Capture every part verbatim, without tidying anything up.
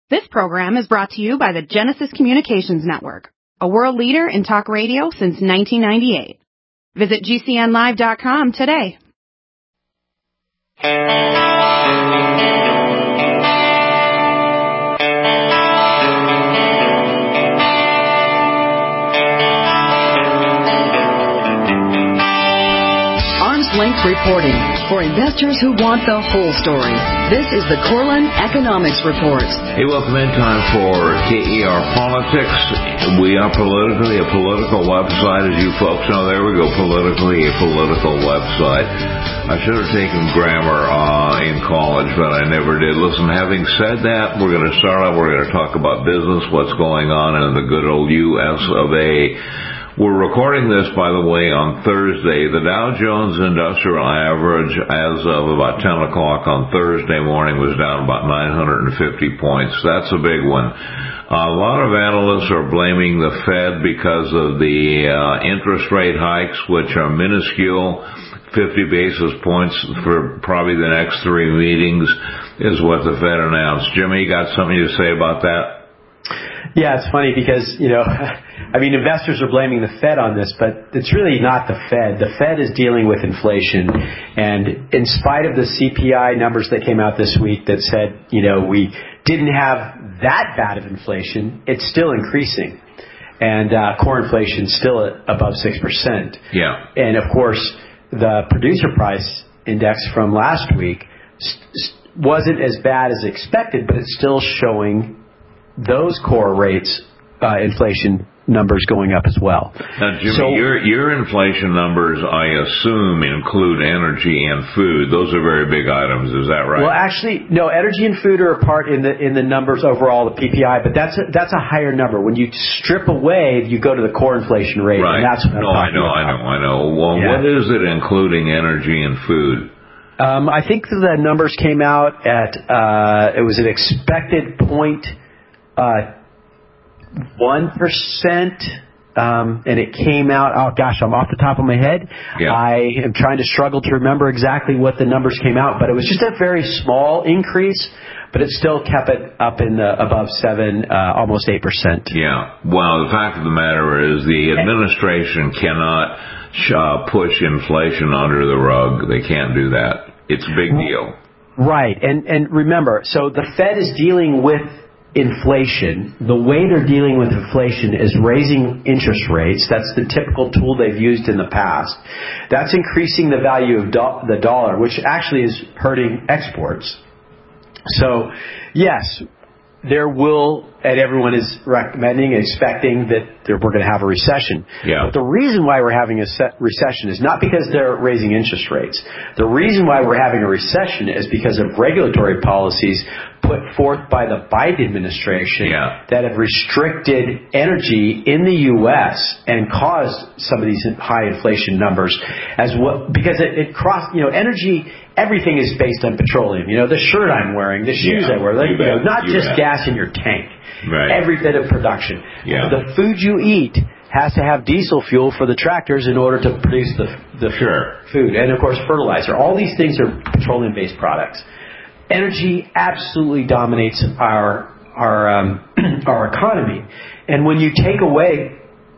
This program is brought to you by the Genesis Communications Network, a world leader in talk radio since nineteen ninety-eight. Visit G C N live dot com today. Length reporting for investors who want the whole story. This is the Corlin Economics Report. Hey, welcome in. Time for K E R Politics. We are politically a political website, as you folks know. There we go, politically a political website. I should have taken grammar uh, in college, but I never did. Listen, having said that, we're going to start out. We're going to talk about business, what's going on in the good old U S of A. We're recording this, by the way, on Thursday. The Dow Jones Industrial Average as of about ten o'clock on Thursday morning was down about nine hundred fifty points. That's a big one. A lot of analysts are blaming the Fed because of the uh, interest rate hikes, which are minuscule. fifty basis points for probably the next three meetings is what the Fed announced. Jimmy, you got something to say about that? Yeah, it's funny because, you know, I mean, investors are blaming the Fed on this, but it's really not the Fed. The Fed is dealing with inflation. And in spite of the C P I numbers that came out this week that said, you know, we didn't have that bad of inflation, it's still increasing. And uh, core inflation is still at above six percent. Yeah. And, of course, the producer price index from last week wasn't as bad as expected, but it's still showing those core rates, uh, inflation numbers going up as well. Now, Jimmy, so, your your inflation numbers, I assume, include energy and food. Those are very big items. Is that right? Well, actually, no. Energy and food are a part in the in the numbers overall, the P P I, but that's a, that's a higher number. When you strip away, you go to the core inflation rate, right. and that's what I'm no, I know, about. I know, I know. Well, yeah. What is it including energy and food? Um, I think the numbers came out at uh, it was an expected point. Uh, one percent, um, and it came out, oh gosh, I'm off the top of my head. Yeah. I am trying to struggle to remember exactly what the numbers came out, but it was just a very small increase, but it still kept it up in the above seven, uh, almost eight percent. Yeah. Well, the fact of the matter is the administration cannot uh, push inflation under the rug. They can't do that. It's a big deal. Right. And, and remember, so the Fed is dealing with inflation. The way they're dealing with inflation is raising interest rates. That's the typical tool they've used in the past. That's increasing the value of do- the dollar, which actually is hurting exports. So, yes, there will, and everyone is recommending, expecting that there, we're going to have a recession. Yeah. But the reason why we're having a set recession is not because they're raising interest rates. The reason why we're having a recession is because of regulatory policies put forth by the Biden administration yeah. that have restricted energy in the U S and caused some of these high inflation numbers as well, because it, it crossed, you know, energy, everything is based on petroleum. You know, the shirt I'm wearing, the shoes yeah, I wear, like, you you know, not you just bet. gas in your tank. Right. Every bit of production. Yeah. The food you eat has to have diesel fuel for the tractors in order to produce the, the sure. food. And, of course, fertilizer. All these things are petroleum-based products. Energy absolutely dominates our our um, our economy, and when you take away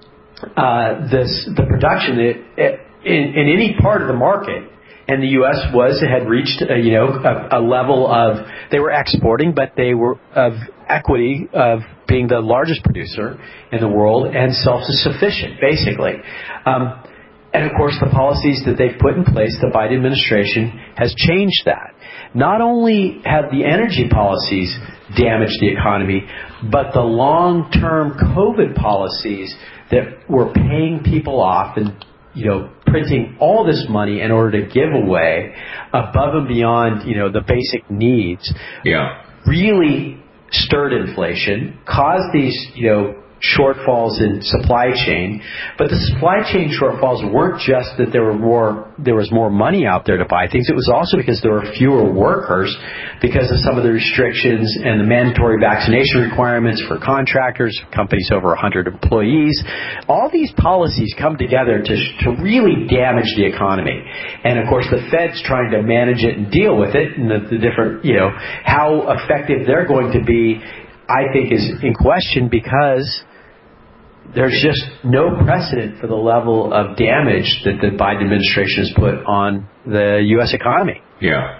uh, this the production it, it, in, in any part of the market, and the U S was had reached a, you know a, a level of they were exporting, but they were of equity of being the largest producer in the world and self-sufficient, basically. Um, And, of course, the policies that they've put in place, the Biden administration has changed that. Not only have the energy policies damaged the economy, but the long-term COVID policies that were paying people off and, you know, printing all this money in order to give away above and beyond, you know, the basic needs, yeah. really stirred inflation, caused these, you know, shortfalls in supply chain, but the supply chain shortfalls weren't just that there were more, there was more money out there to buy things. It was also because there were fewer workers because of some of the restrictions and the mandatory vaccination requirements for contractors, companies over one hundred employees. All these policies come together to to really damage the economy. And of course, the Fed's trying to manage it and deal with it, and the, the different, you know, how effective they're going to be I think, is in question because there's just no precedent for the level of damage that the Biden administration has put on the U S economy. Yeah.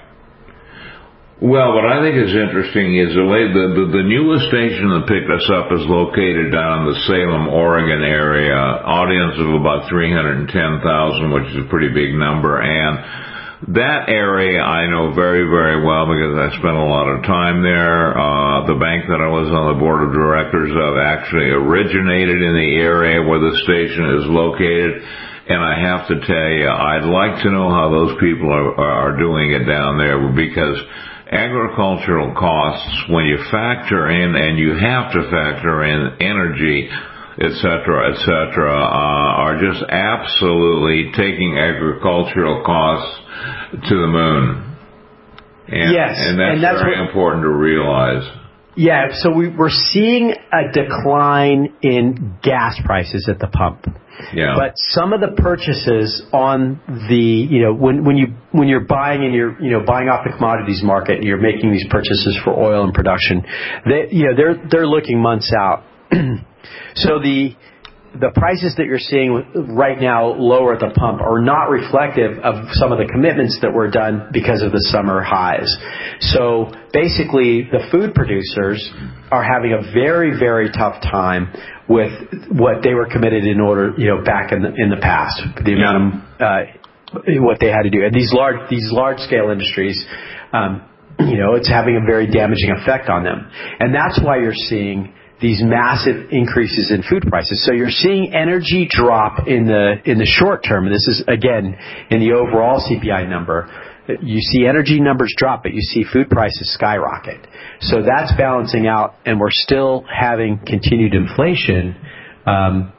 Well, what I think is interesting is the, the, the, the newest station that picked us up is located down in the Salem, Oregon area, audience of about three hundred ten thousand, which is a pretty big number, and that area I know very, very well because I spent a lot of time there. Uh, the bank that I was on the board of directors of actually originated in the area where the station is located. And I have to tell you, I'd like to know how those people are, are doing it down there because agricultural costs, when you factor in, and you have to factor in energy, et cetera, et cetera, uh, are just absolutely taking agricultural costs to the moon. And, yes, and that's, and that's very what, important to realize. Yeah, so we, we're seeing a decline in gas prices at the pump. Yeah. But some of the purchases on the, you know, when, when you when you're buying and you're, you know, buying off the commodities market and you're making these purchases for oil and production, they, you know, they're they're looking months out. So the the prices that you're seeing right now lower at the pump are not reflective of some of the commitments that were done because of the summer highs. So basically, the food producers are having a very, very tough time with what they were committed in order, you know, back in the, in the past, the amount of uh, what they had to do. And these large, these large scale industries, um, you know, it's having a very damaging effect on them. And that's why you're seeing these massive increases in food prices. So you're seeing energy drop in the in the short term. And this is, again, in the overall C P I number. You see energy numbers drop, but you see food prices skyrocket. So that's balancing out, and we're still having continued inflation um,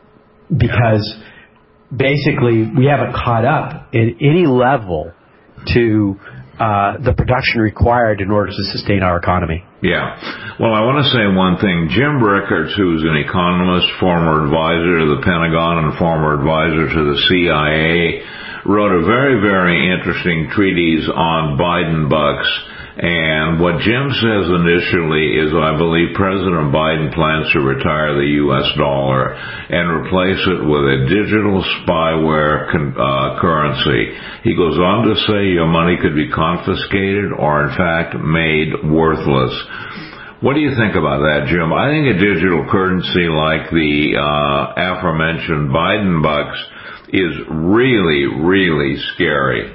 because basically we haven't caught up at any level to uh, the production required in order to sustain our economy. Yeah. Well, I want to say one thing. Jim Rickards, who's an economist, former advisor to the Pentagon and former advisor to the C I A, wrote a very, very interesting treatise on Biden bucks. And what Jim says initially is, I believe President Biden plans to retire the U S dollar and replace it with a digital spyware con- uh, currency. He goes on to say your money could be confiscated or, in fact, made worthless. What do you think about that, Jim? I think a digital currency like the uh, aforementioned Biden bucks is really, really scary.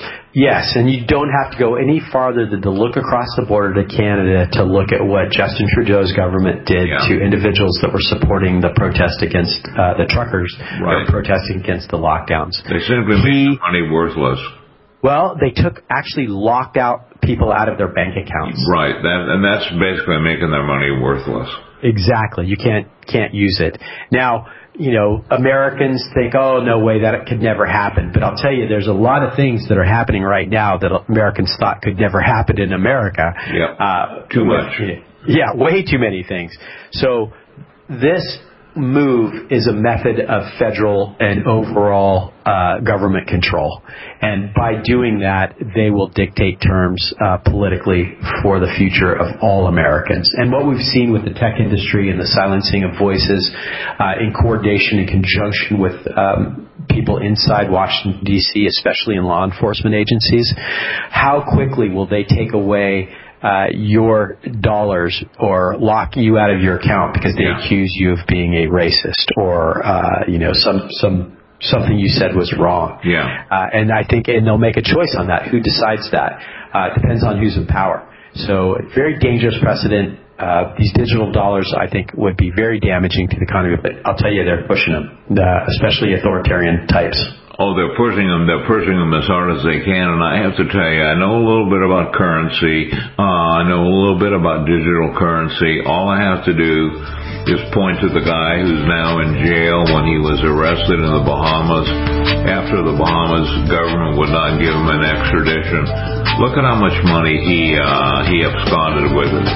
Yes, and you don't have to go any farther than to look across the border to Canada to look at what Justin Trudeau's government did yeah. to individuals that were supporting the protest against uh, the truckers right. or protesting against the lockdowns. They simply he, made the money worthless. Well, they took actually locked out people out of their bank accounts. Right, that, and that's basically making their money worthless. Exactly. You can't can't use it. Now, you know, Americans think, oh, no way, that could never happen. But I'll tell you, there's a lot of things that are happening right now that Americans thought could never happen in America. Yeah, uh, too much. Yeah, way too many things. So this move is a method of federal and overall uh, government control. And by doing that, they will dictate terms uh, politically for the future of all Americans. And what we've seen with the tech industry and the silencing of voices uh, in coordination and conjunction with um, people inside Washington, D C, especially in law enforcement agencies, how quickly will they take away Uh, your dollars or lock you out of your account because they yeah. accuse you of being a racist or uh, you know some some something you said was wrong. Yeah. Uh, and I think and they'll make a choice on that. Who decides that? Uh, it depends on who's in power. So very dangerous precedent. Uh, these digital dollars, I think, would be very damaging to the economy. But I'll tell you, they're pushing them, uh, especially authoritarian types. Oh, they're pushing them. They're pushing them as hard as they can. And I have to tell you, I know a little bit about currency. Uh, I know a little bit about digital currency. All I have to do is point to the guy who's now in jail when he was arrested in the Bahamas after the Bahamas government would not give him an extradition. Look at how much money he uh, he absconded with. It's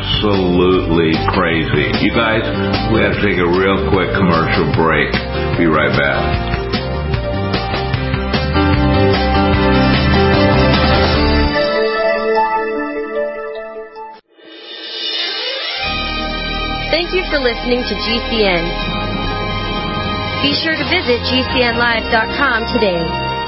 absolutely crazy. You guys, we have to take a real quick commercial break. Be right back. Thank you for listening to G C N. Be sure to visit G C N live dot com today.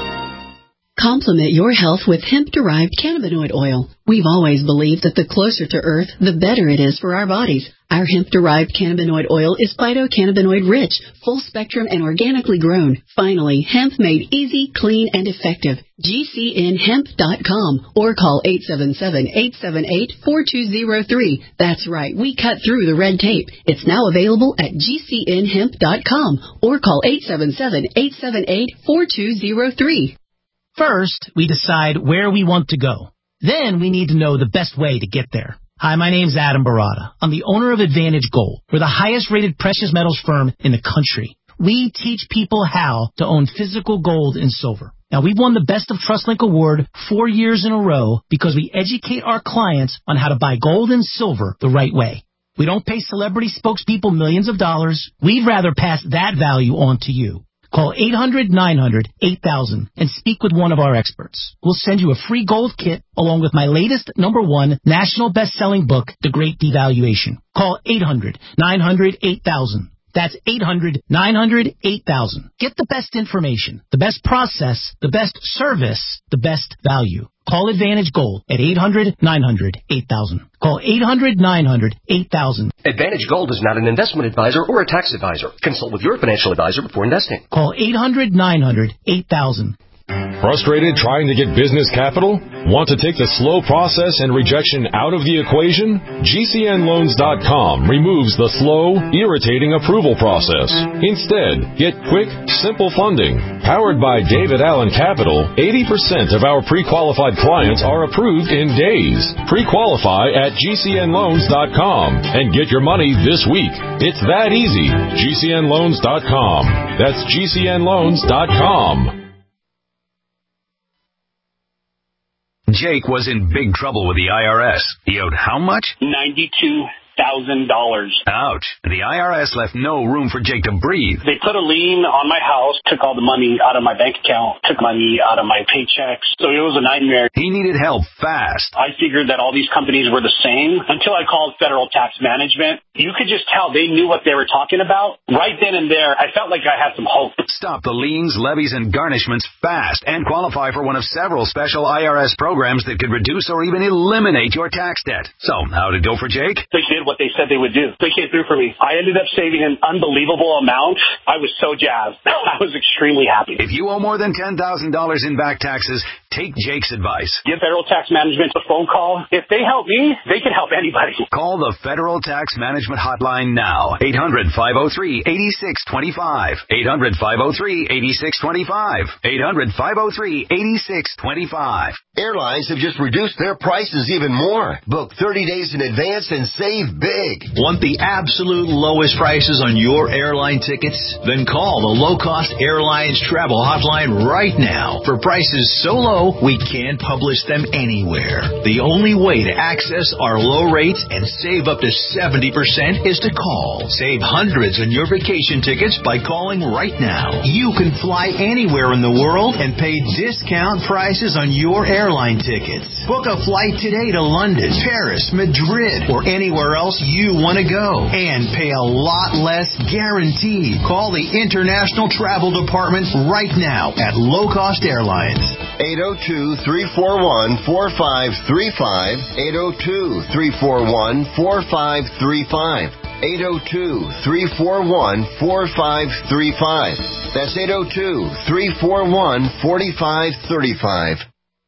Complement your health with hemp-derived cannabinoid oil. We've always believed that the closer to Earth, the better it is for our bodies. Our hemp-derived cannabinoid oil is phytocannabinoid-rich, full-spectrum, and organically grown. Finally, hemp made easy, clean, and effective. G C N hemp dot com or call eight seven seven, eight seven eight, four two zero three. That's right, we cut through the red tape. It's now available at G C N hemp dot com or call eight seven seven, eight seven eight, four two zero three. First, we decide where we want to go. Then we need to know the best way to get there. Hi, my name's Adam Barada. I'm the owner of Advantage Gold. We're the highest-rated precious metals firm in the country. We teach people how to own physical gold and silver. Now, we've won the Best of TrustLink Award four years in a row because we educate our clients on how to buy gold and silver the right way. We don't pay celebrity spokespeople millions of dollars. We'd rather pass that value on to you. Call eight hundred, nine hundred, eight thousand and speak with one of our experts. We'll send you a free gold kit along with my latest number one national best-selling book, The Great Devaluation. Call eight hundred, nine hundred, eight thousand. That's eight hundred, nine hundred, eight thousand. Get the best information, the best process, the best service, the best value. Call Advantage Gold at eight hundred, nine hundred, eight thousand. Call eight hundred, nine hundred, eight thousand. Advantage Gold is not an investment advisor or a tax advisor. Consult with your financial advisor before investing. Call eight hundred, nine hundred, eight thousand. Frustrated trying to get business capital? Want to take the slow process and rejection out of the equation? G C N loans dot com removes the slow, irritating approval process. Instead, get quick, simple funding. Powered by David Allen Capital, eighty percent of our pre-qualified clients are approved in days. Pre-qualify at G C N loans dot com and get your money this week. It's that easy. G C N loans dot com. That's G C N loans dot com. Jake was in big trouble with the I R S. He owed how much? ninety-two thousand dollars. Ouch. The I R S left no room for Jake to breathe. They put a lien on my house, took all the money out of my bank account, took money out of my paychecks. So it was a nightmare. He needed help fast. I figured that all these companies were the same until I called Federal Tax Management. You could just tell they knew what they were talking about. Right then and there, I felt like I had some hope. Stop the liens, levies, and garnishments fast and qualify for one of several special I R S programs that could reduce or even eliminate your tax debt. So, how'd it go for Jake? They did what they said they would do. They came through for me. I ended up saving an unbelievable amount. I was so jazzed. I was extremely happy. If you owe more than ten thousand dollars in back taxes, take Jake's advice. Give Federal Tax Management a phone call. If they help me, they can help anybody. Call the Federal Tax Management Hotline now. eight hundred, five oh three, eight six two five. eight hundred, five oh three, eight six two five. eight hundred, five oh three, eight six two five. Airlines have just reduced their prices even more. Book thirty days in advance and save big. Want the absolute lowest prices on your airline tickets? Then call the Low Cost Airlines Travel Hotline right now. For prices so low, we can't publish them anywhere. The only way to access our low rates and save up to seventy percent is to call. Save hundreds on your vacation tickets by calling right now. You can fly anywhere in the world and pay discount prices on your airline tickets. Book a flight today to London, Paris, Madrid, or anywhere else you want to go and pay a lot less guaranteed. Call the International Travel Department right now at Low Cost Airlines. eight oh two, three four one, four five three five. eight oh two, three four one, four five three five. eight oh two, three four one, four five three five. That's eight oh two, three four one, four five three five.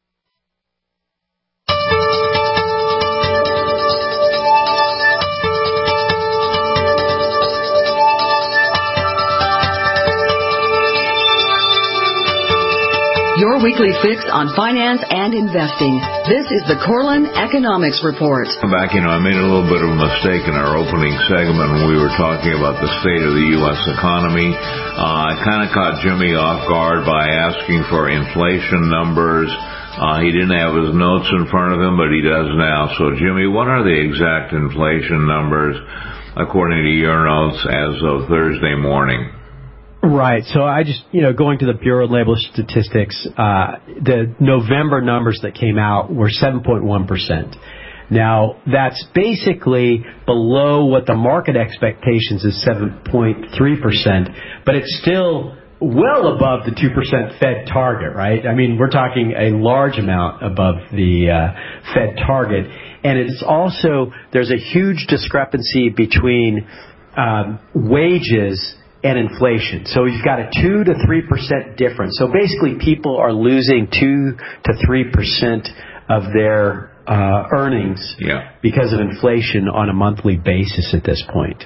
Your weekly fix on finance and investing. This is the Corlin Economics Report. Back, you know, I made a little bit of a mistake in our opening segment when we were talking about the state of the U S economy. Uh, I kind of caught Jimmy off guard by asking for inflation numbers. Uh, he didn't have his notes in front of him, but he does now. So, Jimmy, what are the exact inflation numbers according to your notes as of Thursday morning? Right. So I just, you know, going to the Bureau of Labor Statistics, uh, the November numbers that came out were seven point one percent. Now, that's basically below what the market expectations is, seven point three percent, but it's still well above the two percent Fed target, right? I mean, we're talking a large amount above the uh, Fed target. And it's also, there's a huge discrepancy between um, wages and inflation. So you've got a two to three percent difference. So basically people are losing two to three percent of their uh, earnings yeah. because of inflation on a monthly basis at this point.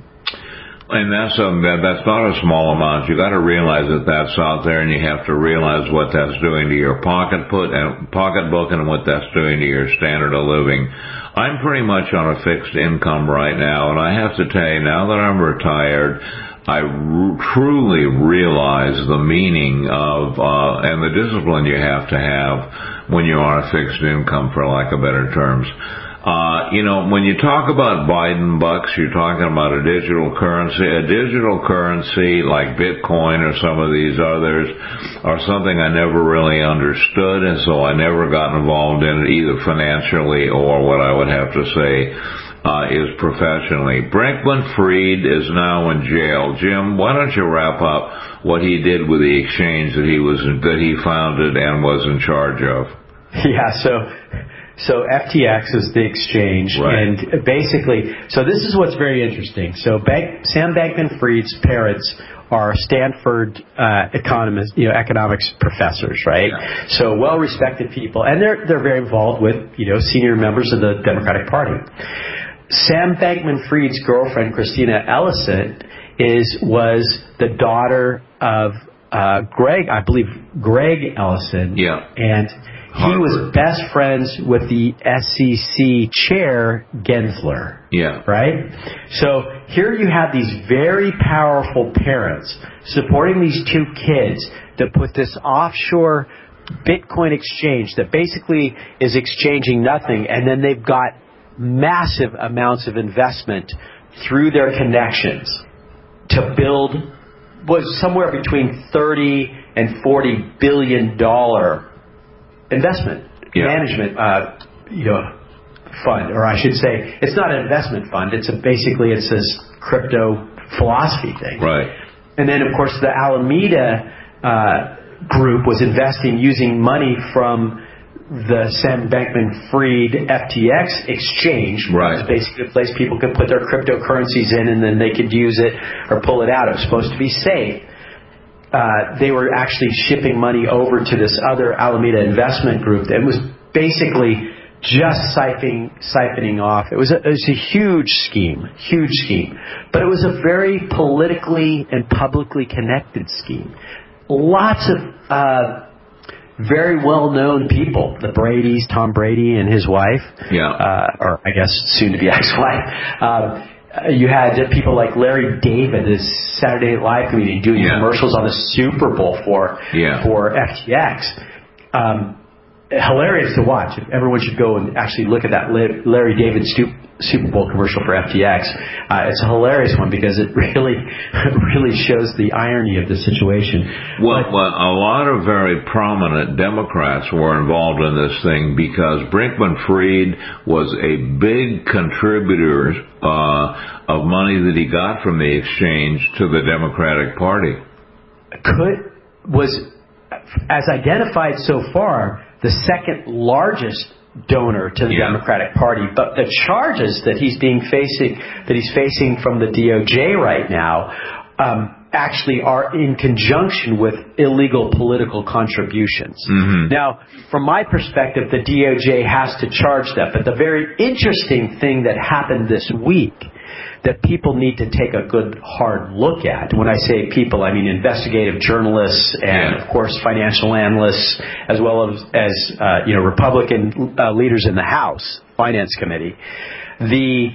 And that's a, that, that's not a small amount. You got to realize that that's out there, and you have to realize what that's doing to your pocket put and pocketbook, and what that's doing to your standard of living. I'm pretty much on a fixed income right now, and I have to tell you, now that I'm retired, I r- truly realize the meaning of uh, and the discipline you have to have when you're on a fixed income, for lack of better terms. Uh, you know, when you talk about Biden bucks, you're talking about a digital currency. A digital currency like Bitcoin or some of these others are something I never really understood, and so I never got involved in it either financially or what I would have to say uh, is professionally. Brinkman-Fried is now in jail. Jim, why don't you wrap up what he did with the exchange that he was that he founded and was in charge of? Yeah, so... So F T X is the exchange, right. and basically, so this is what's very interesting. So Bank, Sam Bankman-Fried's parents are Stanford uh, economists, you know, economics professors, right? Yeah. So well-respected people, and they're they're very involved with, you know, senior members of the Democratic Party. Sam Bankman-Fried's girlfriend, Christina Ellison, is was the daughter of uh, Greg, I believe, Greg Ellison, yeah, and. He was best friends with the S E C chair, Gensler. Yeah. Right? So here you have these very powerful parents supporting these two kids that put this offshore Bitcoin exchange that basically is exchanging nothing, and then they've got massive amounts of investment through their connections to build was somewhere between thirty and forty billion dollars investment yeah. management, uh, you know, fund, or I should say, it's not an investment fund. It's a basically it's this crypto philosophy thing. Right. And then, of course, the Alameda uh, group was investing using money from the Sam Bankman-Fried F T X exchange. Right. It's basically a place people could put their cryptocurrencies in, and then they could use it or pull it out. It was supposed to be safe. Uh, they were actually shipping money over to this other Alameda investment group that was basically just siphoning, siphoning off. It was, a, it was a huge scheme, huge scheme. But it was a very politically and publicly connected scheme. Lots of uh, very well-known people, the Bradys, Tom Brady and his wife, yeah, uh, or I guess soon-to-be ex-wife. Um, You had people like Larry David, this Saturday Night Live comedian, doing yeah. commercials on the Super Bowl for yeah. for F T X. Um, hilarious to watch. Everyone should go and actually look at that Larry David Super Bowl commercial for F T X. Uh, it's a hilarious one because it really, really shows the irony of the situation. Well, but, well, a lot of very prominent Democrats were involved in this thing because Brinkman-Fried was a big contributor uh, of money that he got from the exchange to the Democratic Party. Could was, as identified so far, the second largest donor to the yeah. Democratic Party, but the charges that he's being facing that he's facing from the D O J right now um, actually are in conjunction with illegal political contributions. Mm-hmm. Now, from my perspective, the D O J has to charge that, but the very interesting thing that happened this week that people need to take a good hard look at. When I say people, I mean investigative journalists and, yeah. of course, financial analysts, as well as, as uh, you know, Republican uh, leaders in the House Finance Committee. The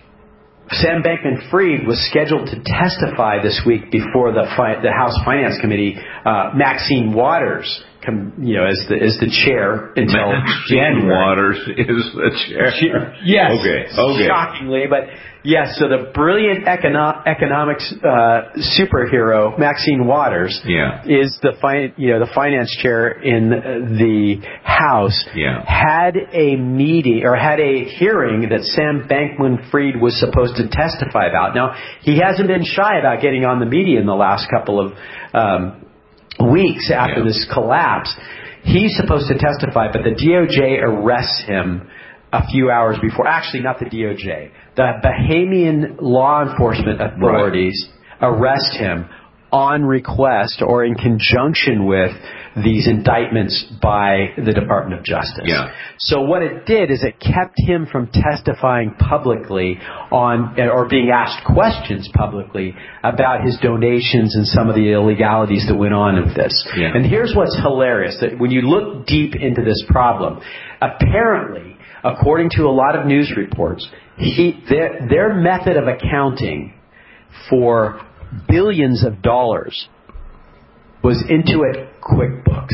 Sam Bankman-Fried was scheduled to testify this week before the fi- the House Finance Committee. Uh, Maxine Waters you know, as the as the chair until January. Waters is the chair. Yes. Okay. Okay. Shockingly, but yes. So the brilliant econo- economics uh, superhero Maxine Waters yeah. is the fi- you know the finance chair in the House. Yeah. Had a meeting or had a hearing that Sam Bankman-Fried was supposed to testify about. Now he hasn't been shy about getting on the media in the last couple of um, weeks after yeah. this collapse. He's supposed to testify, but the D O J arrests him a few hours before. Actually, not the D O J. The Bahamian law enforcement authorities right. arrest him on request or in conjunction with these indictments by the Department of Justice. Yeah. So what it did is it kept him from testifying publicly on or being asked questions publicly about his donations and some of the illegalities that went on with this. Yeah. And here's what's hilarious, that when you look deep into this problem, apparently, according to a lot of news reports, he, their, their method of accounting for billions of dollars was Intuit QuickBooks.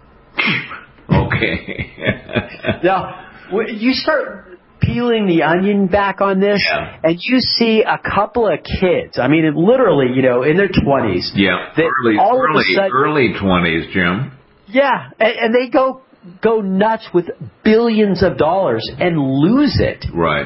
Okay. Now, you start peeling the onion back on this, yeah. and you see a couple of kids. I mean, literally, you know, in their twenties. Yeah, that early, all early, of a sudden, early twenties, Jim. Yeah, and, and they go go nuts with billions of dollars and lose it. Right.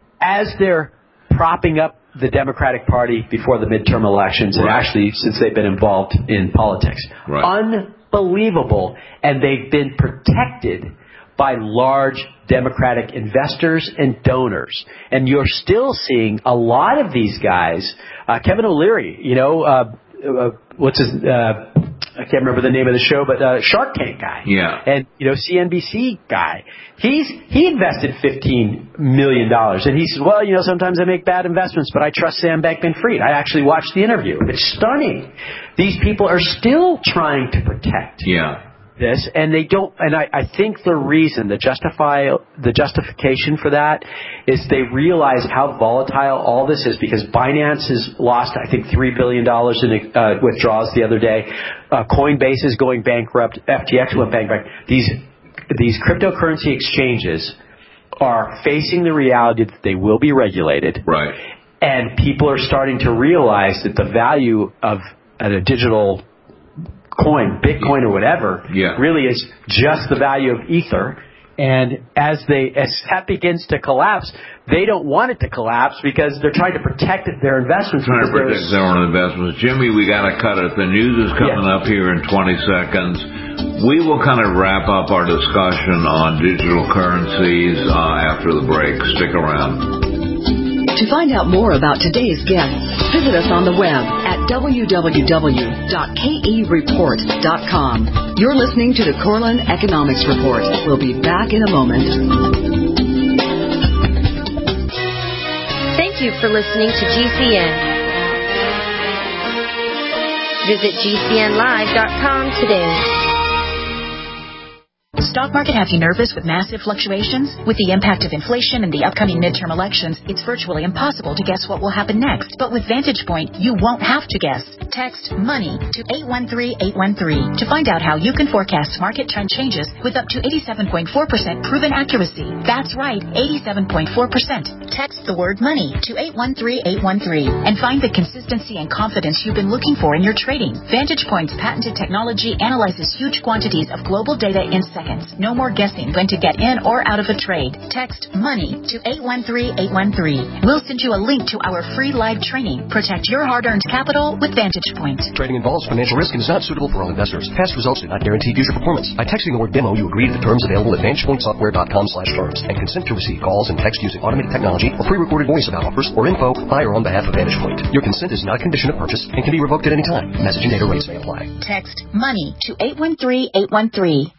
As they're propping up the Democratic Party before the midterm elections, right. and actually since they've been involved in politics. Right. Unbelievable. And they've been protected by large Democratic investors and donors. And you're still seeing a lot of these guys, uh, Kevin O'Leary, you know, uh, uh, what's his, uh, I can't remember the name of the show, but uh, Shark Tank guy. Yeah. And, you know, C N B C guy. He's he invested fifteen million dollars. And he said, well, you know, sometimes I make bad investments, but I trust Sam Bankman-Fried. I actually watched the interview. It's stunning. These people are still trying to protect yeah. this, and they don't. And I, I think the reason, the justify, the justification for that is they realize how volatile all this is, because Binance has lost, I think, three billion dollars in uh, withdrawals the other day. Uh, Coinbase is going bankrupt. F T X went bankrupt. These these cryptocurrency exchanges are facing the reality that they will be regulated. Right. And people are starting to realize that the value of a digital coin, Bitcoin or whatever, yeah. really is just the value of Ether. And as they as that begins to collapse, they don't want it to collapse because they're trying to protect their investments. Trying to protect their own investments. Jimmy, we got to cut it. The news is coming yeah. up here in twenty seconds. We will kind of wrap up our discussion on digital currencies uh, after the break. Stick around. To find out more about today's guests, visit us on the web at w w w dot k e report dot com. You're listening to the Corlin Economics Report. We'll be back in a moment. Thank you for listening to G C N. Visit g c n live dot com today. Stock market have you nervous with massive fluctuations? With the impact of inflation and the upcoming midterm elections, it's virtually impossible to guess what will happen next. But with Vantage Point, you won't have to guess. Text MONEY to eight one three eight one three to find out how you can forecast market trend changes with up to eighty-seven point four percent proven accuracy. That's right, eighty-seven point four percent. Text the word MONEY to eight one three eight one three and find the consistency and confidence you've been looking for in your trading. Vantage Point's patented technology analyzes huge quantities of global data in seconds. No more guessing when to get in or out of a trade. Text MONEY to eight one three eight one three. We'll send you a link to our free live training. Protect your hard-earned capital with Vantage Point. Trading involves financial risk and is not suitable for all investors. Past results do not guarantee future performance. By texting the word demo, you agree to the terms available at vantage point software dot com slash terms and consent to receive calls and text using automated technology or pre-recorded voice about offers or info by or on behalf of Vantage Point. Your consent is not a condition of purchase and can be revoked at any time. Message and data rates may apply. Text MONEY to eight one three eight one three.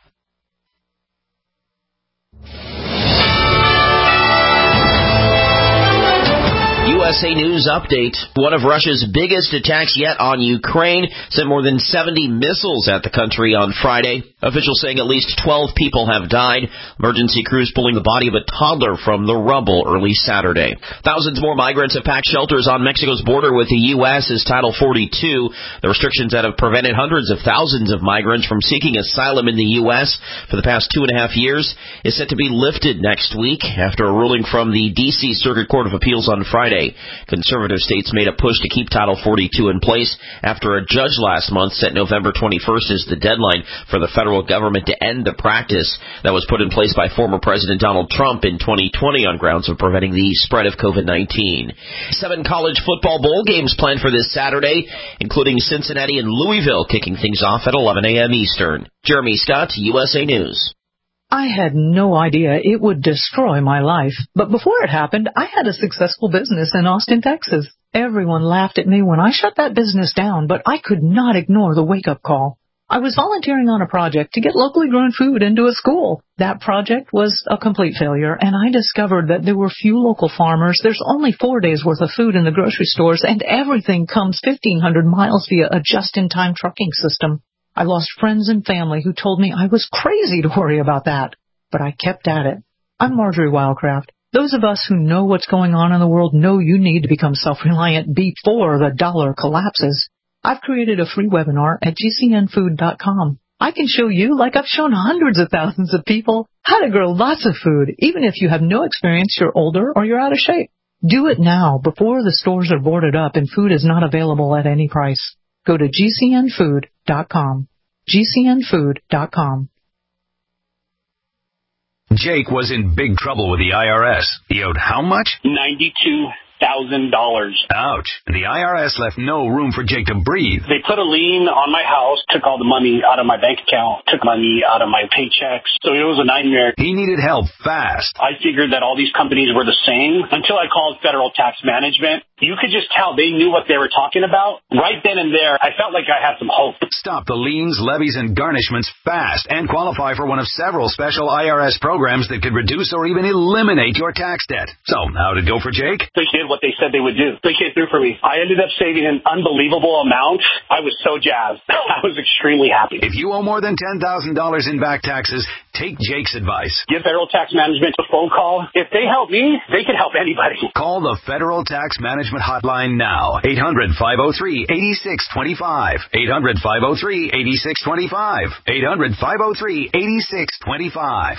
U S S A News Update. One of Russia's biggest attacks yet on Ukraine sent more than seventy missiles at the country on Friday. Officials saying at least twelve people have died. Emergency crews pulling the body of a toddler from the rubble early Saturday. Thousands more migrants have packed shelters on Mexico's border with the U S as Title forty-two. The restrictions that have prevented hundreds of thousands of migrants from seeking asylum in the U S for the past two and a half years is set to be lifted next week after a ruling from the D C Circuit Court of Appeals on Friday. Conservative states made a push to keep Title forty-two in place after a judge last month set November twenty-first as the deadline for the federal government to end the practice that was put in place by former President Donald Trump in twenty twenty on grounds of preventing the spread of COVID nineteen. Seven college football bowl games planned for this Saturday, including Cincinnati and Louisville kicking things off at eleven a.m. Eastern. Jeremy Scott, U S A News. I had no idea it would destroy my life, but before it happened, I had a successful business in Austin, Texas. Everyone laughed at me when I shut that business down, but I could not ignore the wake-up call. I was volunteering on a project to get locally grown food into a school. That project was a complete failure, and I discovered that there were few local farmers. There's only four days' worth of food in the grocery stores, and everything comes fifteen hundred miles via a just-in-time trucking system. I lost friends and family who told me I was crazy to worry about that, but I kept at it. I'm Marjorie Wildcraft. Those of us who know what's going on in the world know you need to become self-reliant before the dollar collapses. I've created a free webinar at G C N food dot com. I can show you, like I've shown hundreds of thousands of people, how to grow lots of food, even if you have no experience, you're older, or you're out of shape. Do it now before the stores are boarded up and food is not available at any price. Go to G C N food dot com. G C N food dot com. Jake was in big trouble with the I R S. He owed how much? ninety-two thousand dollars. Ouch. And the I R S left no room for Jake to breathe. They put a lien on my house, took all the money out of my bank account, took money out of my paychecks. So it was a nightmare. He needed help fast. I figured that all these companies were the same until I called Federal Tax Management. You could just tell they knew what they were talking about. Right then and there, I felt like I had some hope. Stop the liens, levies, and garnishments fast and qualify for one of several special I R S programs that could reduce or even eliminate your tax debt. So, how'd it go for Jake? They did what they said they would do. They came through for me. I ended up saving an unbelievable amount. I was so jazzed. I was extremely happy. If you owe more than ten thousand dollars in back taxes, take Jake's advice. Give Federal Tax Management a phone call. If they help me, they can help anybody. Call the Federal Tax Management Hotline now. eight hundred, five oh three, eight six two five. eight hundred, five oh three, eight six two five. eight hundred, five oh three, eight six two five.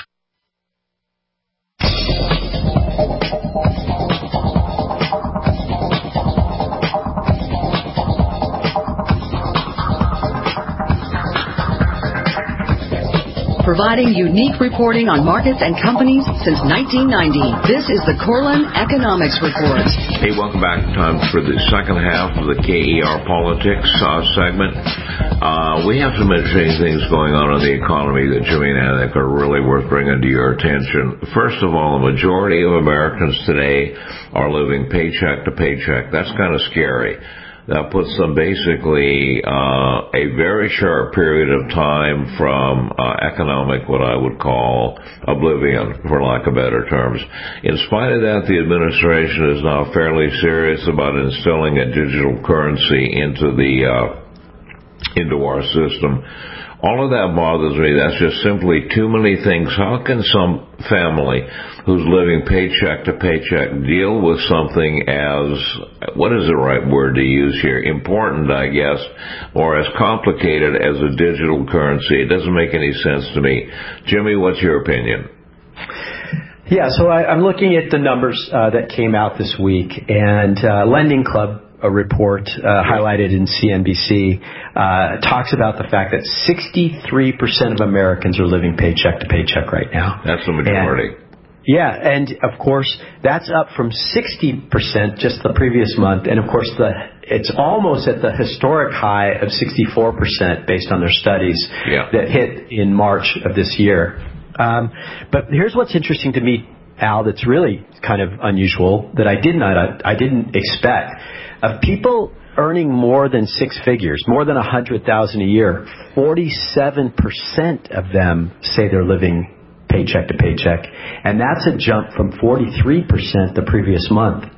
Providing unique reporting on markets and companies since nineteen ninety. This is the Corlin Economics Report. Hey, welcome back. Time for the second half of the K E R Politics uh, segment. Uh, we have some interesting things going on in the economy that Jimmy and I think are really worth bringing to your attention. First of all, the majority of Americans today are living paycheck to paycheck. That's kind of scary. That puts them basically uh, a very short period of time from uh, economic, what I would call, oblivion, for lack of better terms. In spite of that, the administration is now fairly serious about instilling a digital currency into the uh, into our system. All of that bothers me. That's just simply too many things. How can some family who's living paycheck to paycheck deal with something as, what is the right word to use here, important, I guess, or as complicated as a digital currency? It doesn't make any sense to me. Jimmy, what's your opinion? Yeah, so I, I'm looking at the numbers uh, that came out this week, and uh, Lending Club, a report uh, highlighted in C N B C, uh, talks about the fact that sixty-three percent of Americans are living paycheck to paycheck right now. That's the majority. And, yeah, and of course, that's up from sixty percent just the previous month. And of course, the it's almost at the historic high of sixty-four percent based on their studies yeah. that hit in March of this year. Um, but here's what's interesting to me, Al, that's really kind of unusual that I did not, I, I didn't expect. Of people earning more than six figures, more than one hundred thousand dollars a year, forty-seven percent of them say they're living paycheck to paycheck. And that's a jump from forty-three percent the previous month.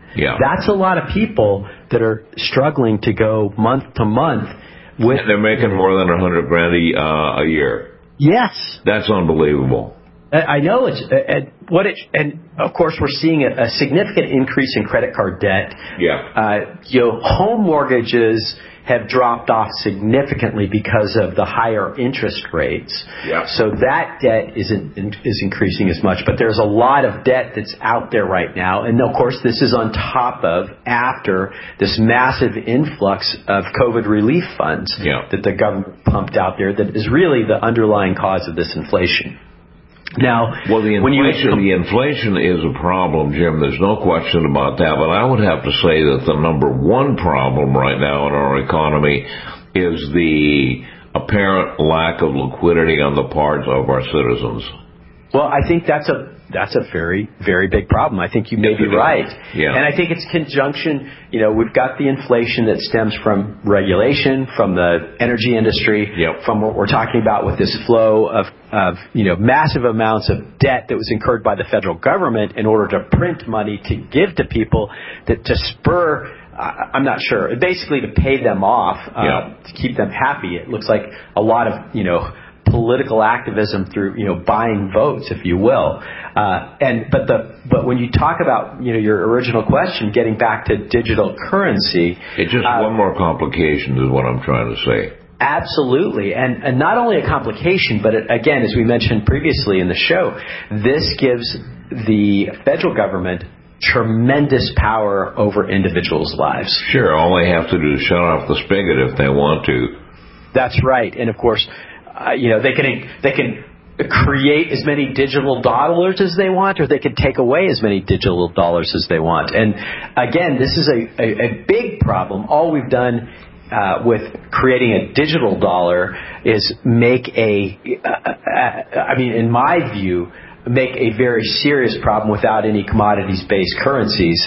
Yeah. That's a lot of people that are struggling to go month to month. With, and they're making more than a hundred grand a, uh, a year. Yes. That's unbelievable. I know it's and what it and of course we're seeing a, a significant increase in credit card debt. Yeah. Uh, you know, home mortgages have dropped off significantly because of the higher interest rates. Yeah. So that debt isn't is increasing as much, but there's a lot of debt that's out there right now, and of course this is on top of after this massive influx of COVID relief funds yeah. that the government pumped out there that is really the underlying cause of this inflation. Now, well, the inflation, when you, the inflation is a problem, Jim. There's no question about that. But I would have to say that the number one problem right now in our economy is the apparent lack of liquidity on the part of our citizens. Well, I think that's a that's a very, very big problem. I think you may yes, be right. Yeah. And I think it's conjunction, you know, we've got the inflation that stems from regulation, from the energy industry, yep. from what we're talking about with this flow of, of, you know, massive amounts of debt that was incurred by the federal government in order to print money to give to people that to spur I'm not sure. Basically to pay them off, uh, yeah. to keep them happy. It looks like a lot of, you know, political activism through, you know, buying votes, if you will. Uh, and, but the, but when you talk about, you know, your original question, getting back to digital currency. It's just uh, one more complication is what I'm trying to say. Absolutely. And, and not only a complication, but it, again, as we mentioned previously in the show, this gives the federal government tremendous power over individuals' lives. Sure. All they have to do is shut off the spigot if they want to. That's right. And of course, uh, you know, they can, they can create as many digital dollars as they want, or they can take away as many digital dollars as they want. And again, this is a, a, a big problem. All we've done Uh, with creating a digital dollar is make a, uh, uh, I mean, in my view, make a very serious problem without any commodities-based currencies,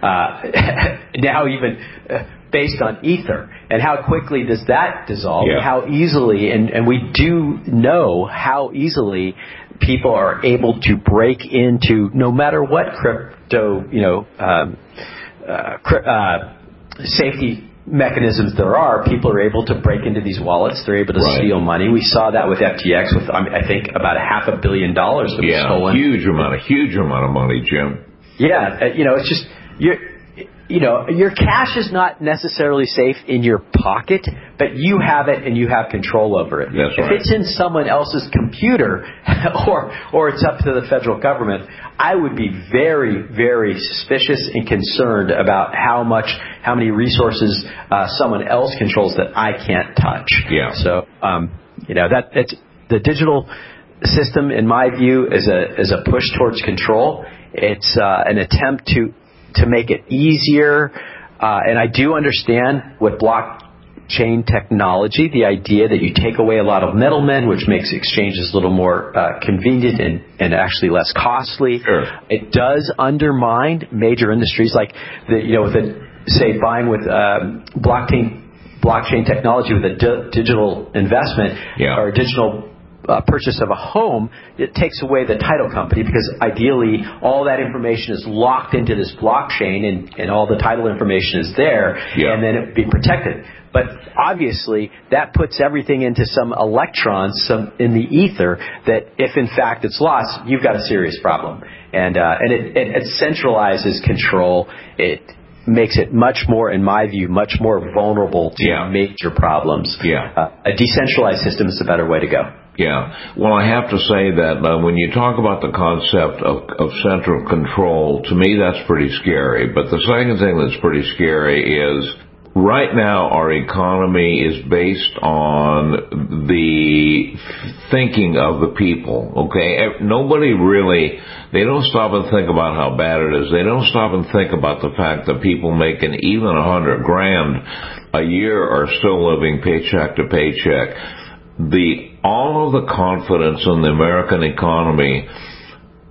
uh, now even uh, based on Ether. And how quickly does that dissolve? Yeah. And how easily, and, and we do know how easily people are able to break into, no matter what crypto, you know, um, uh, cri- uh, safety mechanisms there are, people are able to break into these wallets. They're able to right. steal money. We saw that with F T X with, I, mean, I think, about a half a billion dollars that yeah, was stolen. huge amount, a huge amount of money, Jim. Yeah, uh, you know, it's just, you're, you know, your cash is not necessarily safe in your pocket, but you have it and you have control over it. That's if right. it's in someone else's computer or or it's up to the federal government, I would be very, very suspicious and concerned about how much, how many resources uh, someone else controls that I can't touch. Yeah. So, um, you know, that it's the digital system, in my view, is a is a push towards control. It's uh, an attempt to to make it easier. Uh, and I do understand what blockchain technology, the idea that you take away a lot of middlemen, which makes exchanges a little more uh, convenient and, and actually less costly. Sure. It does undermine major industries like, the, you know, with the, say, buying with um, blockchain blockchain technology with a di- digital investment yeah. or digital Uh, purchase of a home, it takes away the title company because ideally all that information is locked into this blockchain and, and all the title information is there yeah. and then it would be protected. But obviously that puts everything into some electrons some in the ether that if in fact it's lost, you've got a serious problem. And, uh, and it, it, it centralizes control. It makes it much more, in my view, much more vulnerable to yeah. major problems. Yeah. Uh, a decentralized system is the better way to go. Yeah. Well, I have to say that uh, when you talk about the concept of, of central control, to me that's pretty scary. But the second thing that's pretty scary is right now our economy is based on the thinking of the people, okay? Nobody really, they don't stop and think about how bad it is. They don't stop and think about the fact that people making even a hundred grand a year are still living paycheck to paycheck. The all of the confidence in the American economy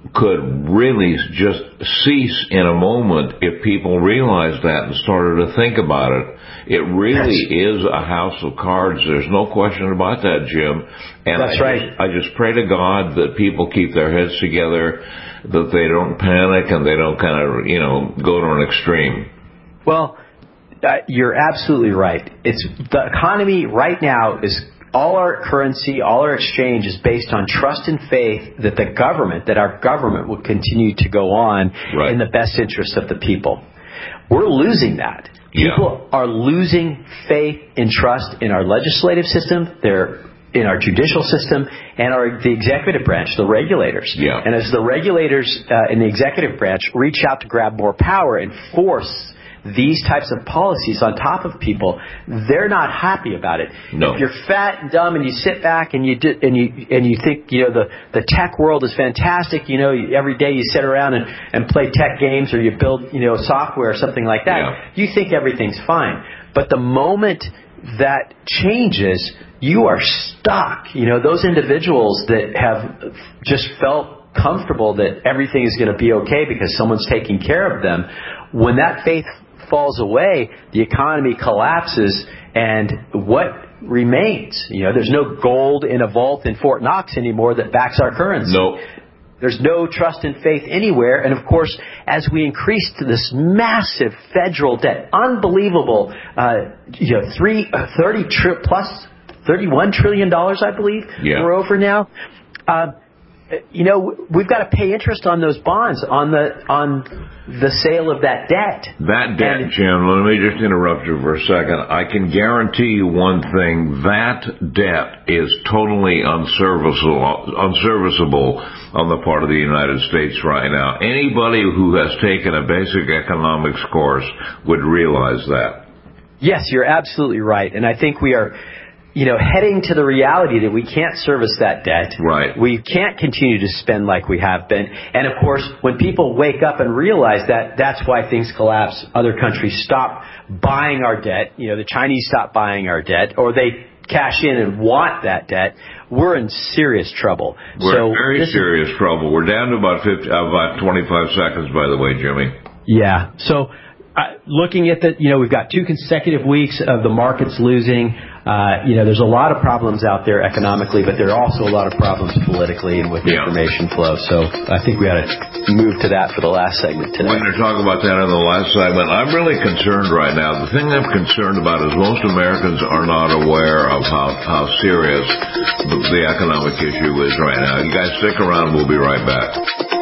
could really just cease in a moment if people realized that and started to think about it. It really yes. is a house of cards. There's no question about that, Jim. And That's I right. Just, I just pray to God that people keep their heads together, that they don't panic and they don't kind of, you know, go to an extreme. Well, uh, you're absolutely right. It's the economy right now is all our currency, all our exchange is based on trust and faith that the government, that our government will continue to go on right. in the best interest of the people. We're losing that. People yeah. are losing faith and trust in our legislative system, they're in our judicial system, and our the executive branch, the regulators. Yeah. And as the regulators uh, in the executive branch reach out to grab more power and force these types of policies on top of people, they're not happy about it. No. If you're fat and dumb and you sit back and you do, and you and you think, you know, the the tech world is fantastic, you know, every day you sit around and, and play tech games or you build, you know, software or something like that, yeah. you think everything's fine. But the moment that changes, you are stuck. You know, those individuals that have just felt comfortable that everything is going to be okay because someone's taking care of them, when that faith falls away, the economy collapses, and what remains? You know, there's no gold in a vault in Fort Knox anymore that backs our currency. No. There's no trust and faith anywhere. And of course, as we increase to this massive federal debt, unbelievable, uh, you know, three, uh, thirty tri- plus thirty-one trillion dollars, I believe, yeah. we're over now. Uh, you know, we've got to pay interest on those bonds, on the on the sale of that debt. That debt, and, Jim, let me just interrupt you for a second. I can guarantee you one thing. That debt is totally unserviceable, unserviceable on the part of the United States right now. Anybody who has taken a basic economics course would realize that. Yes, you're absolutely right. And I think we are... you know, heading to the reality that we can't service that debt. Right. We can't continue to spend like we have been. And, of course, when people wake up and realize that, that's why things collapse. Other countries stop buying our debt. You know, the Chinese stop buying our debt, or they cash in and want that debt. We're in serious trouble. We're so in very serious is, trouble. We're down to about fifty, uh, about twenty-five seconds, by the way, Jimmy. Yeah. So uh, looking at the, you know, we've got two consecutive weeks of the markets losing. Uh, you know, there's a lot of problems out there economically, but there are also a lot of problems politically and with yeah. information flow. So I think we ought to move to that for the last segment today. We're going to talk about that in the last segment. I'm really concerned right now. The thing I'm concerned about is most Americans are not aware of how, how serious the, the economic issue is right now. You guys stick around. We'll be right back.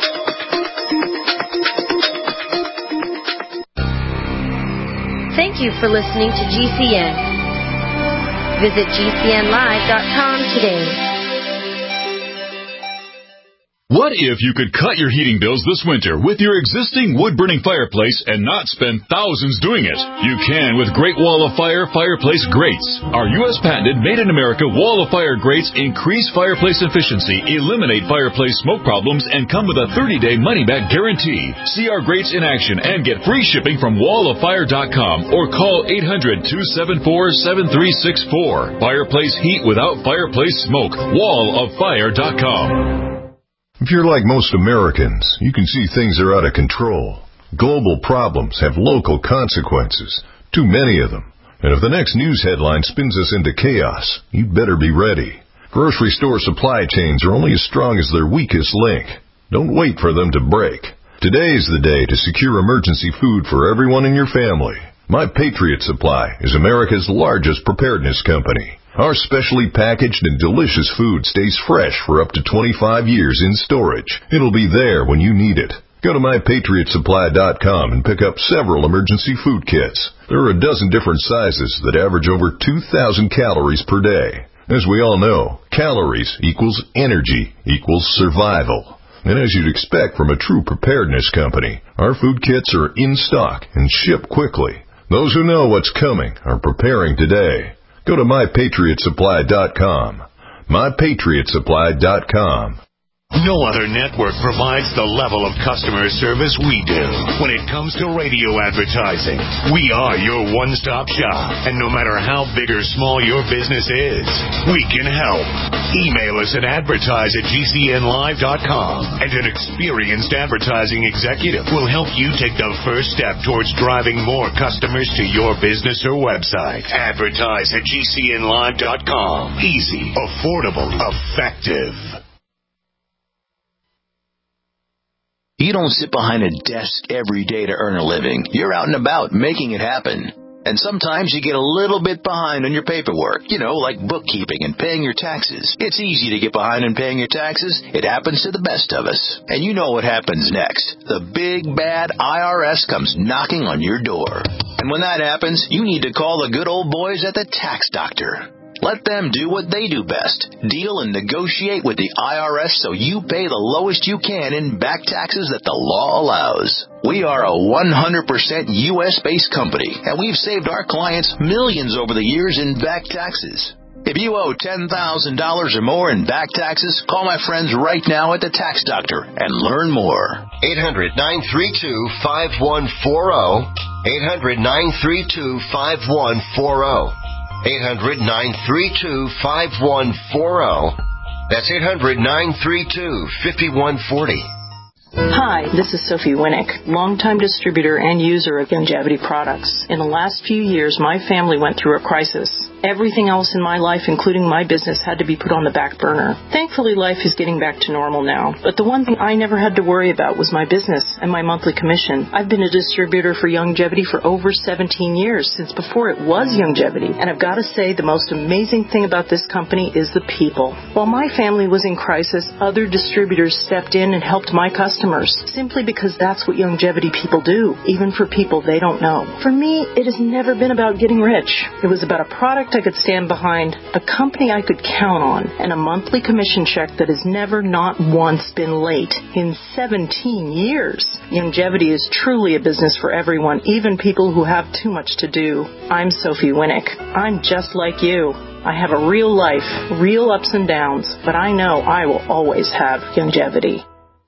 Thank you for listening to G C N. Visit G C N live dot com today. What if you could cut your heating bills this winter with your existing wood-burning fireplace and not spend thousands doing it? You can with Great Wall of Fire Fireplace Grates. Our U S patented made-in-America Wall of Fire grates increase fireplace efficiency, eliminate fireplace smoke problems, and come with a thirty-day money-back guarantee. See our grates in action and get free shipping from wall of fire dot com or call eight hundred, two seven four, seven three six four. Fireplace heat without fireplace smoke. wall of fire dot com. If you're like most Americans, you can see things are out of control. Global problems have local consequences, too many of them. And if the next news headline spins us into chaos, you'd better be ready. Grocery store supply chains are only as strong as their weakest link. Don't wait for them to break. Today is the day to secure emergency food for everyone in your family. My Patriot Supply is America's largest preparedness company. Our specially packaged and delicious food stays fresh for up to twenty-five years in storage. It'll be there when you need it. Go to my patriot supply dot com and pick up several emergency food kits. There are a dozen different sizes that average over two thousand calories per day. As we all know, calories equals energy equals survival. And as you'd expect from a true preparedness company, our food kits are in stock and ship quickly. Those who know what's coming are preparing today. Go to my patriot supply dot com. my patriot supply dot com. No other network provides the level of customer service we do. When it comes to radio advertising, we are your one-stop shop. And no matter how big or small your business is, we can help. Email us at advertise at G C N live dot com, and an experienced advertising executive will help you take the first step towards driving more customers to your business or website. Advertise at G C N live dot com. Easy, affordable, effective. You don't sit behind a desk every day to earn a living. You're out and about making it happen. And sometimes you get a little bit behind on your paperwork, you know, like bookkeeping and paying your taxes. It's easy to get behind in paying your taxes. It happens to the best of us. And you know what happens next. The big, bad I R S comes knocking on your door. And when that happens, you need to call the good old boys at the Tax Doctor. Let them do what they do best. Deal and negotiate with the I R S so you pay the lowest you can in back taxes that the law allows. We are a one hundred percent U S-based company, and we've saved our clients millions over the years in back taxes. If you owe ten thousand dollars or more in back taxes, call my friends right now at the Tax Doctor and learn more. eight hundred, nine three two, five one four zero. eight hundred, nine three two, five one four zero. eight hundred, nine three two, five one four zero. That's eight hundred, nine three two, five one four zero. Hi, this is Sophie Winnick, longtime distributor and user of Youngevity products. In the last few years, my family went through a crisis. Everything else in my life, including my business, had to be put on the back burner. Thankfully, life is getting back to normal now. But the one thing I never had to worry about was my business and my monthly commission. I've been a distributor for Youngevity for over seventeen years, since before it was Youngevity. And I've got to say, the most amazing thing about this company is the people. While my family was in crisis, other distributors stepped in and helped my customers, simply because that's what Youngevity people do, even for people they don't know. For me, it has never been about getting rich. It was about a product I could stand behind, a company I could count on, and a monthly commission check that has never not once been late in seventeen years. Youngevity is truly a business for everyone, even people who have too much to do. I'm Sophie Winnick. I'm just like you. I have a real life, real ups and downs, but I know I will always have Youngevity.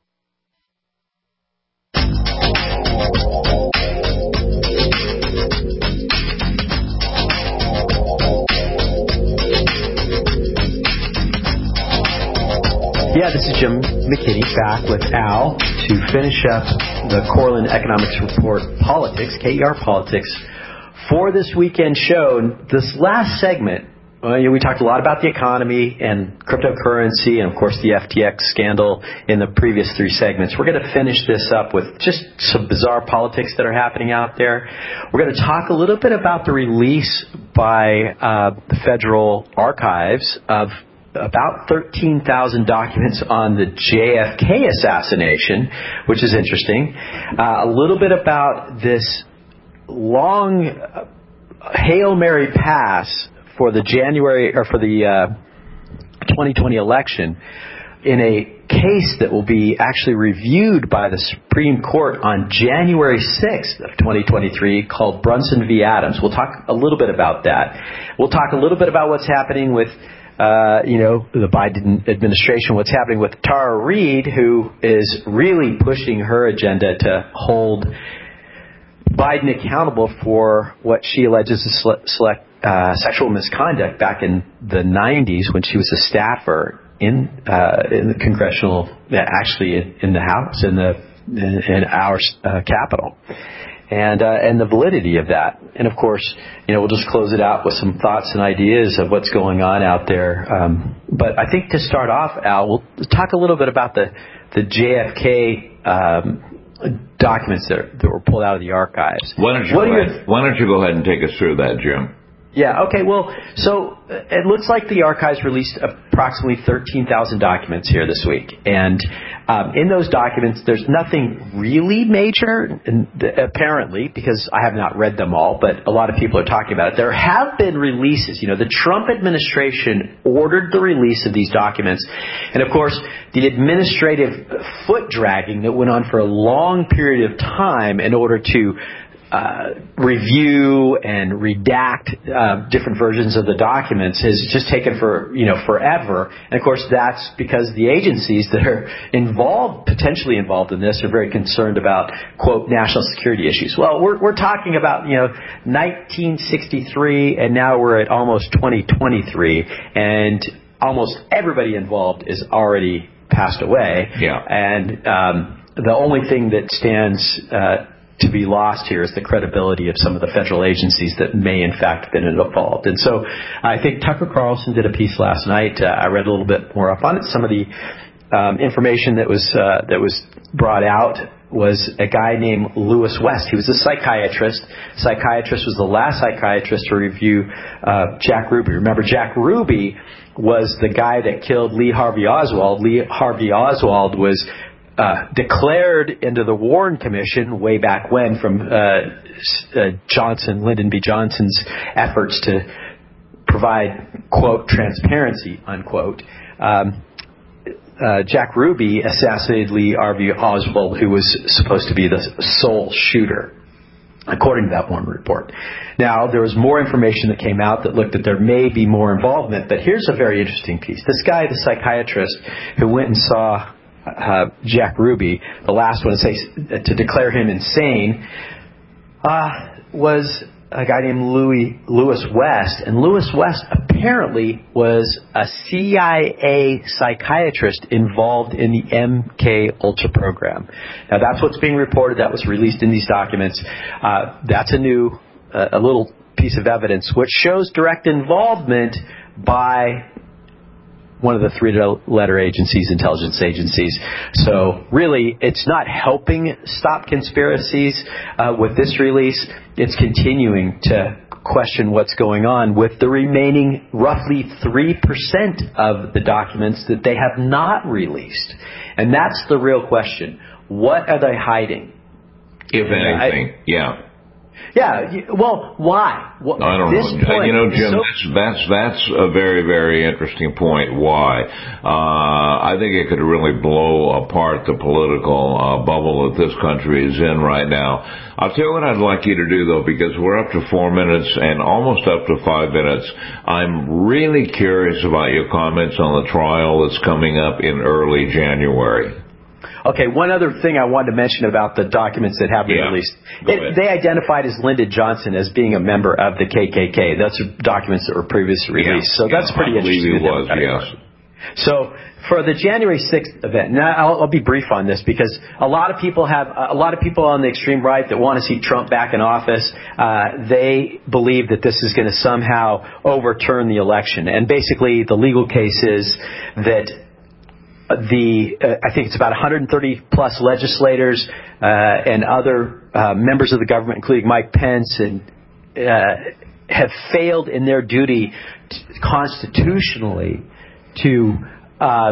Yeah, this is Jim McKinney back with Al to finish up the Corlin Economics Report Politics, K E R Politics, for this weekend show. This last segment, well, you know, we talked a lot about the economy and cryptocurrency and, of course, the F T X scandal in the previous three segments. We're going to finish this up with just some bizarre politics that are happening out there. We're going to talk a little bit about the release by uh, the Federal Archives of about thirteen thousand documents on the J F K assassination, which is interesting. Uh, a little bit about this long uh, Hail Mary pass for the January or for the uh, twenty twenty election in a case that will be actually reviewed by the Supreme Court on January sixth of twenty twenty-three, called Brunson v. Adams. We'll talk a little bit about that. We'll talk a little bit about what's happening with Uh, you know, the Biden administration, what's happening with Tara Reade, who is really pushing her agenda to hold Biden accountable for what she alleges is select, uh, sexual misconduct back in the nineties when she was a staffer in uh, in the congressional, actually in, in the House, in the in, in our uh, Capitol. And uh, and the validity of that. And, of course, you know, we'll just close it out with some thoughts and ideas of what's going on out there. Um, but I think to start off, Al, we'll talk a little bit about the, the J F K um, documents that, that were pulled out of the archives. Why don't you, what go are ahead, your, why don't you go ahead and take us through that, Jim? Yeah, okay, well, so it looks like the archives released approximately thirteen thousand documents here this week. And um, in those documents, there's nothing really major, apparently, because I have not read them all, but a lot of people are talking about it. There have been releases. You know, the Trump administration ordered the release of these documents. And, of course, the administrative foot dragging that went on for a long period of time in order to uh, review and redact uh, different versions of the documents has just taken for you know forever. And of course, that's because the agencies that are involved, potentially involved in this, are very concerned about quote national security issues. Well, we're we're talking about you know nineteen sixty-three, and now we're at almost twenty twenty-three, and almost everybody involved is already passed away. Yeah. And um, the only thing that stands uh, to be lost here is the credibility of some of the federal agencies that may in fact have been involved. And so I think Tucker Carlson did a piece last night. Uh, I read a little bit more up on it. Some of the um, information that was uh, that was brought out was a guy named Lewis West. He was a psychiatrist. Psychiatrist was the last psychiatrist to review uh, Jack Ruby. Remember, Jack Ruby was the guy that killed Lee Harvey Oswald. Lee Harvey Oswald was Uh, declared into the Warren Commission way back when from uh, uh, Johnson, Lyndon B. Johnson's efforts to provide, quote, transparency, unquote. Um, uh, Jack Ruby assassinated Lee Harvey Oswald, who was supposed to be the sole shooter, according to that Warren report. Now, there was more information that came out that looked that there may be more involvement, but here's a very interesting piece. This guy, the psychiatrist who went and saw Uh, Jack Ruby, the last one to say to declare him insane, uh, was a guy named Louis Lewis West, and Lewis West apparently was a C I A psychiatrist involved in the M K Ultra program. Now that's what's being reported. That was released in these documents. Uh, that's a new, uh, a little piece of evidence which shows direct involvement by one of the three-letter agencies, intelligence agencies. So really, it's not helping stop conspiracies uh, with this release. It's continuing to question what's going on with the remaining roughly three percent of the documents that they have not released. And that's the real question. What are they hiding? If anything, I, yeah. Yeah, well, why? Well, I don't know. Point, you know, Jim, so, that's, that's that's a very, very interesting point. Why? Uh, I think it could really blow apart the political uh, bubble that this country is in right now. I'll tell you what I'd like you to do, though, because we're up to four minutes and almost up to five minutes. I'm really curious about your comments on the trial that's coming up in early January. Okay, one other thing I wanted to mention about the documents that have been yeah. released. It, they identified as Lyndon Johnson as being a member of the K K K. Those are documents that were previously released. Yeah. So that's yeah, pretty I interesting. He was, yes. So for the January sixth event, now I'll, I'll be brief on this because a lot of people have, a lot of people on the extreme right that want to see Trump back in office, uh, they believe that this is going to somehow overturn the election. And basically the legal case is that The uh, I think it's about one hundred thirty plus legislators uh, and other uh, members of the government, including Mike Pence, and uh, have failed in their duty t- constitutionally to uh,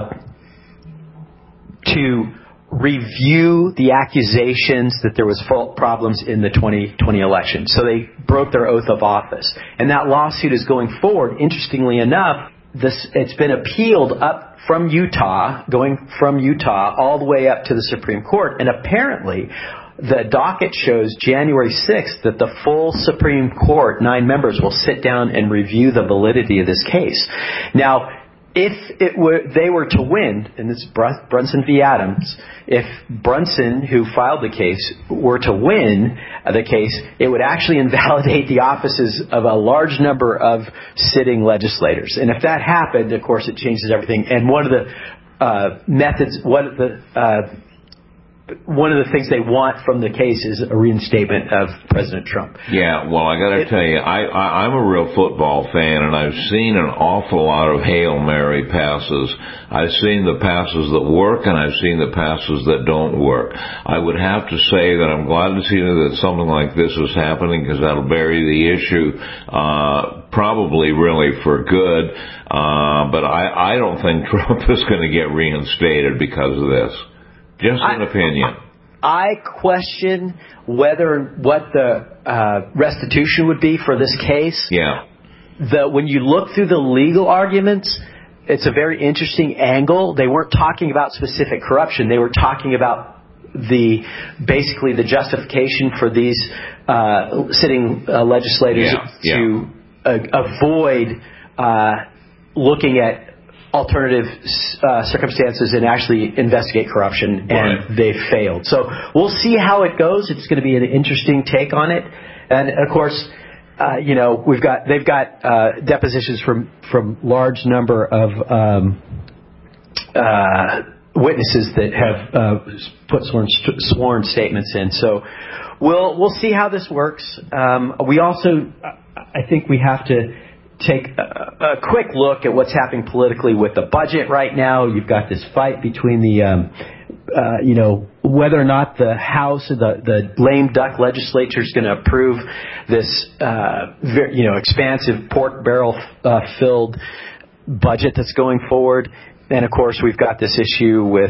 to review the accusations that there was fault problems in the twenty twenty election. So they broke their oath of office, and that lawsuit is going forward. Interestingly enough, this it's been appealed up from Utah, going from Utah all the way up to the Supreme Court. And apparently, the docket shows January sixth that the full Supreme Court, nine members, will sit down and review the validity of this case. Now, if it were they were to win, and this is Brunson v. Adams, if Brunson, who filed the case, were to win the case, it would actually invalidate the offices of a large number of sitting legislators. And if that happened, of course, it changes everything. And one of the uh, methods, one of the uh, one of the things they want from the case is a reinstatement of President Trump. Yeah, well, I got to tell you, I, I, I'm a real football fan, and I've seen an awful lot of Hail Mary passes. I've seen the passes that work, and I've seen the passes that don't work. I would have to say that I'm glad to see that something like this is happening, because that'll bury the issue uh, probably really for good. Uh, but I, I don't think Trump is going to get reinstated because of this. Just an I, opinion. I question whether what the uh, restitution would be for this case. Yeah. The, when you look through the legal arguments, it's a very interesting angle. They weren't talking about specific corruption. They were talking about the basically the justification for these uh, sitting uh, legislators yeah, yeah. to uh, avoid uh, looking at alternative uh, circumstances and actually investigate corruption, and right. they failed. So we'll see how it goes. It's going to be an interesting take on it, and of course, uh, you know, we've got they've got uh, depositions from from large number of um, uh, witnesses that have uh, put sworn sworn statements in. So we'll we'll see how this works. Um, we also, I think, we have to take a, a quick look at what's happening politically with the budget right now. You've got this fight between the, um, uh, you know, whether or not the House or the, the lame duck legislature is going to approve this, uh, very, you know, expansive pork barrel uh, filled budget that's going forward. And of course, we've got this issue with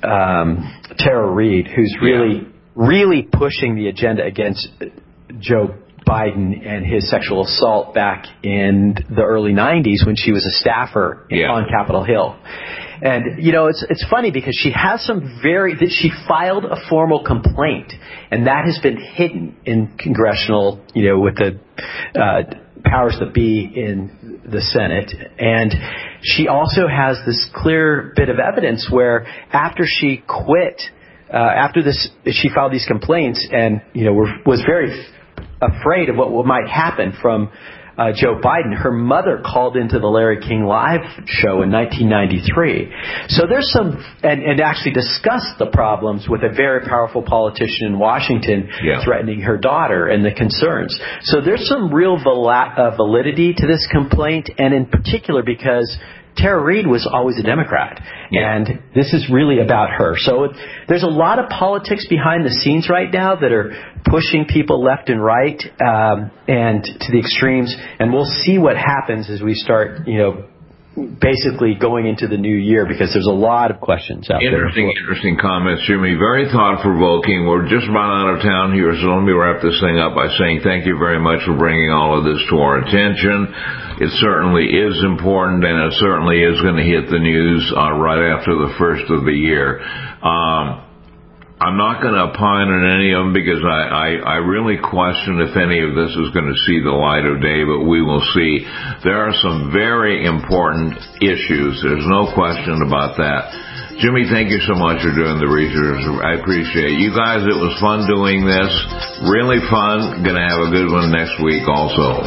um, Tara Reade, who's really, yeah. really pushing the agenda against Joe Biden and his sexual assault back in the early nineties when she was a staffer yeah. on Capitol Hill. And, you know, it's it's funny because she has some very, that she filed a formal complaint, and that has been hidden in congressional, you know, with the uh, powers that be in the Senate. And she also has this clear bit of evidence where after she quit, uh, after this, she filed these complaints and, you know, were, was very afraid of what, what might happen from uh, Joe Biden. Her mother called into the Larry King Live show in nineteen ninety-three. So there's some, and, and actually discussed the problems with a very powerful politician in Washington yeah. threatening her daughter and the concerns. So there's some real val- uh, validity to this complaint, and in particular because Tara Reade was always a Democrat, yeah. and this is really about her. So it, there's a lot of politics behind the scenes right now that are pushing people left and right um, and to the extremes, and we'll see what happens as we start, you know, basically going into the new year, because there's a lot of questions out interesting, there. Interesting comments, Jimmy. Very thought-provoking. We're just about out of town here, so let me wrap this thing up by saying thank you very much for bringing all of this to our attention. It certainly is important, and it certainly is going to hit the news uh, right after the first of the year. Um, I'm not going to opine on any of them because I, I, I really question if any of this is going to see the light of day, but we will see. There are some very important issues. There's no question about that. Jimmy, thank you so much for doing the research. I appreciate it. You guys, it was fun doing this. Really fun. Going to have a good one next week also.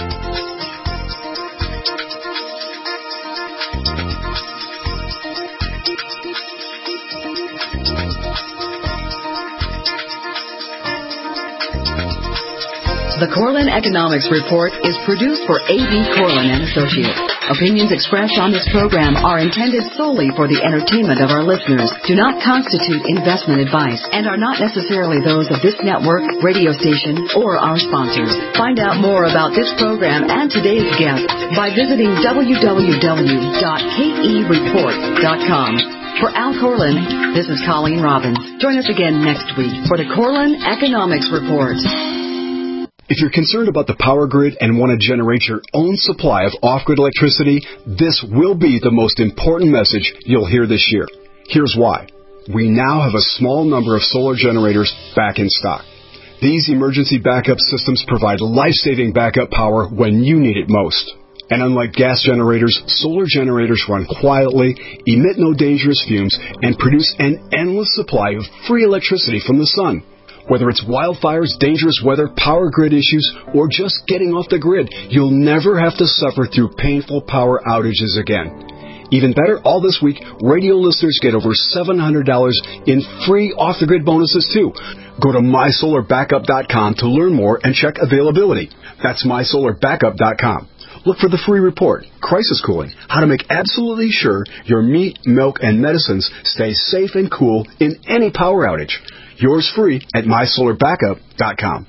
The Corlin Economics Report is produced for A B. Corlin and Associates. Opinions expressed on this program are intended solely for the entertainment of our listeners, do not constitute investment advice, and are not necessarily those of this network, radio station, or our sponsors. Find out more about this program and today's guest by visiting w w w dot k e report dot com. For Al Corlin, this is Colleen Robbins. Join us again next week for the Corlin Economics Report. If you're concerned about the power grid and want to generate your own supply of off-grid electricity, this will be the most important message you'll hear this year. Here's why. We now have a small number of solar generators back in stock. These emergency backup systems provide life-saving backup power when you need it most. And unlike gas generators, solar generators run quietly, emit no dangerous fumes, and produce an endless supply of free electricity from the sun. Whether it's wildfires, dangerous weather, power grid issues, or just getting off the grid, you'll never have to suffer through painful power outages again. Even better, all this week, radio listeners get over seven hundred dollars in free off-the-grid bonuses, too. Go to my solar backup dot com to learn more and check availability. That's my solar backup dot com. Look for the free report, Crisis Cooling, how to make absolutely sure your meat, milk, and medicines stay safe and cool in any power outage. Yours free at my solar backup dot com.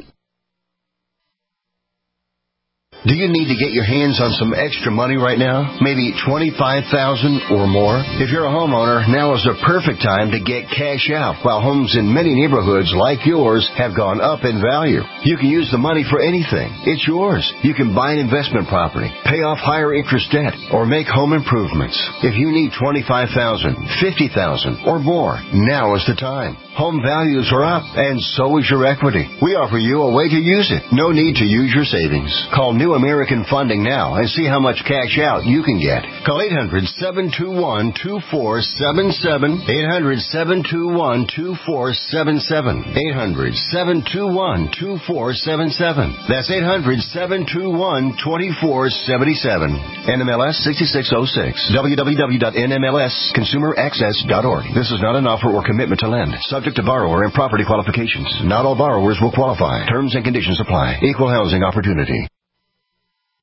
Do you need to get your hands on some extra money right now? Maybe twenty-five thousand dollars or more? If you're a homeowner, now is the perfect time to get cash out while homes in many neighborhoods like yours have gone up in value. You can use the money for anything. It's yours. You can buy an investment property, pay off higher interest debt, or make home improvements. If you need twenty-five thousand dollars, fifty thousand dollars, or more, now is the time. Home values are up, and so is your equity. We offer you a way to use it. No need to use your savings. Call New American Funding now and see how much cash out you can get. Call eight hundred, seven two one, two four seven seven. eight hundred, seven two one, two four seven seven. eight hundred, seven two one, two four seven seven. That's eight hundred, seven two one, two four seven seven. N M L S sixty-six oh six. w w w dot n m l s consumer access dot org. This is not an offer or commitment to lend. Subject to borrower and property qualifications. Not all borrowers will qualify. Terms and conditions apply. Equal housing opportunity.